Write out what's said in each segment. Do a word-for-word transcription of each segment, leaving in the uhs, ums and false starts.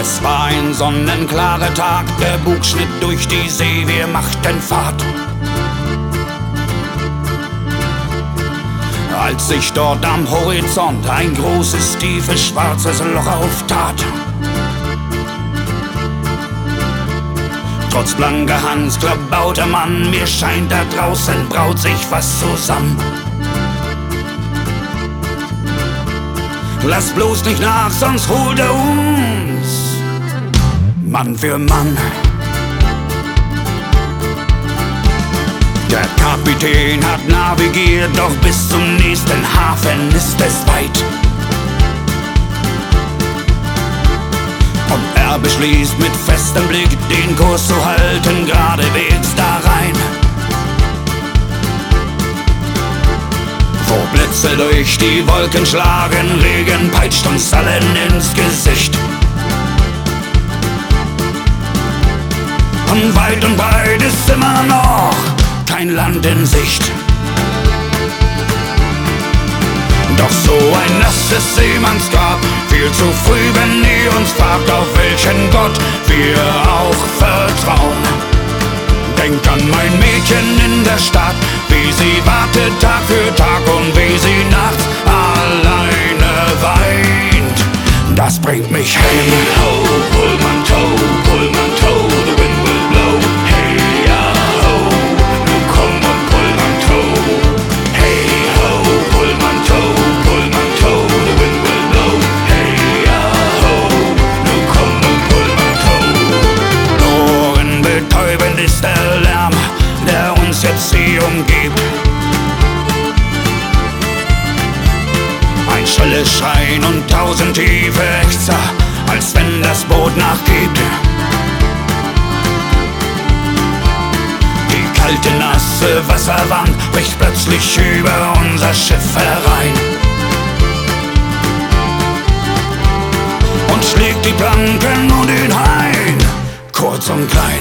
Es war ein sonnenklarer Tag, der Bug schnitt durch die See, wir machten Fahrt. Als sich dort am Horizont ein großes, tiefes, schwarzes Loch auftat. Trotz blanker Hans klabauter Mann, mir scheint, da draußen braut sich was zusammen. Lass bloß nicht nach, sonst holt er uns Mann für Mann. Der Kapitän hat navigiert, doch bis zum nächsten Hafen ist es weit. Und er beschließt mit festem Blick, den Kurs zu halten, geradewegs da rein. Wo Blitze durch die Wolken schlagen, Regen peitscht uns allen ins Gesicht. Und weit und breit ist immer noch kein Land in Sicht. Doch so ein nasses Seemannsgrab, viel zu früh, wenn ihr uns fragt, auf welchen Gott wir auch vertrauen. Denk an mein Mädchen in der Stadt, wie sie wartet Tag für Tag und wie sie nachts alleine weint. Das bringt mich heim. Hey ho, pull man toe, pull man toe, the wind will blow. Hey ja ho, nu komm und pull man toe. Hey ho, pull man toe, pull man toe, the wind will blow. Hey ja ho, nu komm und pull man toe. Ohrenbetäubend ist der Lärm, der uns jetzt hier umgibt. Ein schrilles Schreien und tausend tiefe Ächzer, als wenn das Boot nachgibt. Die kalte, nasse Wasserwand bricht plötzlich über unser Schiff herein und schlägt die Planken und den Hain kurz und klein.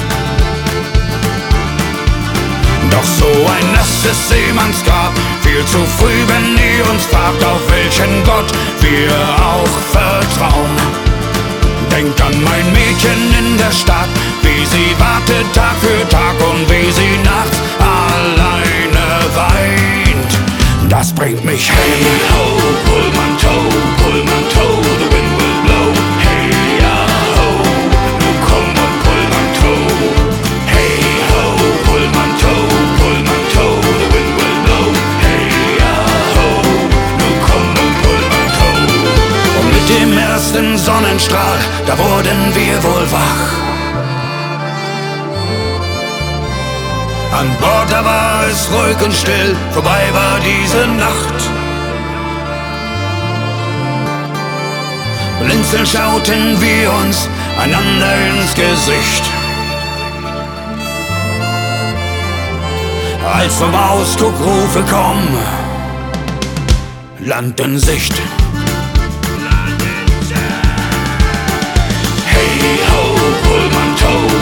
Doch so ein nasses Seemannsgrab, viel zu früh, wenn ihr uns fragt, auf welchen Gott wir auch vertrauen. Denkt an mein Mädchen in der Stadt, wie sie wartet Tag für Tag und wie sie nachts alleine weint. Das bringt mich heim. Hey ho, pull man toe, pull man toe, the wind will blow. Hey ja ho, nu komm und pull man toe. Hey ho, pull man toe, pull man toe, the wind will blow. Hey ja ho, nu komm und pull man toe. Und mit dem ersten Sonnenstrahl, da wurden wir wohl wach. An Bord, da war es ruhig und still, vorbei war diese Nacht. Blinzelnd schauten wir uns einander ins Gesicht, als vom Ausguck Rufe kommen, Land in Sicht. Hey ho, pull man toe.